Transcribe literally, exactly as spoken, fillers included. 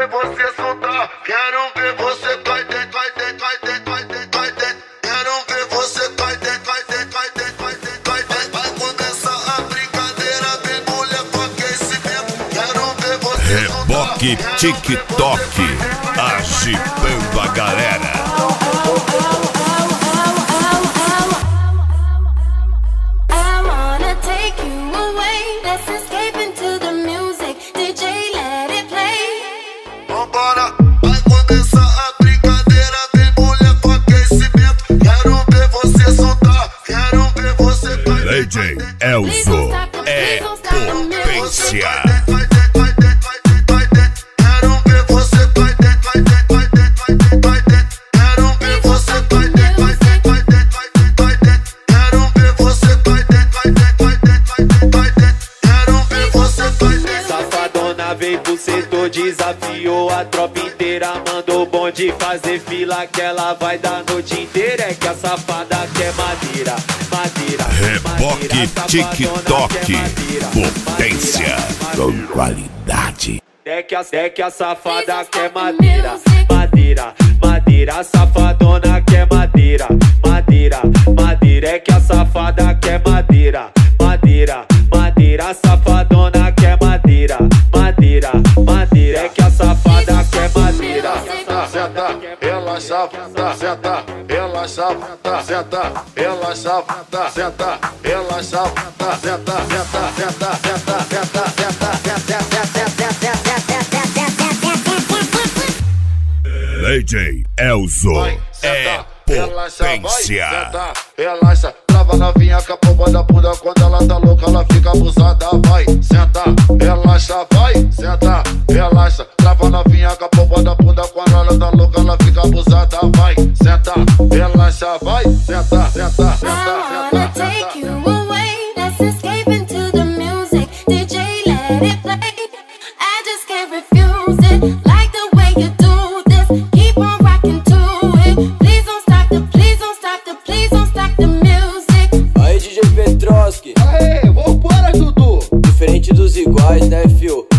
ver você soltar, quero ver você cai dentro, cai dentro, cai dentro, cai dentro, cai dentro. Quero ver você cai dentro, cai dentro, cai dentro, cai dentro, cai dentro. Vai começar a brincadeira, vem mulher com aquecimento. Quero ver você Reboque TikTok, agitando a galera. Vambora, vai começar a brincadeira, vem mulher com aquecimento. Quero ver você soltar, quero ver você cai dentro. D J Elzo é potência. Quero ver você cai dentro, cai dentro, cai dentro, cai dentro, cai dentro. Quero ver você cai dentro, cai dentro, cai dentro, cai dentro, cai dentro. Quero ver você cai dentro, cai dentro, cai dentro, cai dentro, cai dentro. Quero ver você cai dentro. Safadona veio pro setor, desafiou a tropa inteira. Mandou o bonde fazer fila que ela vai dar a noite inteira. É que a safada quer madeira, madeira. Reboque TikTok, potência com qualidade. É que a, é que a safada quer madeira, madeira, madeira. A safadona quer madeira, madeira, madeira. É que a safada quer madeira, madeira, madeira. A safadona quer madeira, madeira, madeira. É que a safada quer madeira. Senta, relaxa, senta, relaxa, senta, relaxa, senta, relaxa, senta, senta, senta, senta, senta, senta, D J Elzo é potência. Senta, relaxa, trava novinha com a pomba da bunda. Quando ela tá louca, ela fica abusada. Vai, senta, relaxa, vai, senta, relaxa, trava novinha com a pomba da bunda. Quando ela tá louca, ela fica abusada. Vai, senta, relaxa, vai, senta, senta, senta, senta, senta. Aí, D J Petroski. Aê, vambora, Dudu. Diferente dos iguais, né, fio?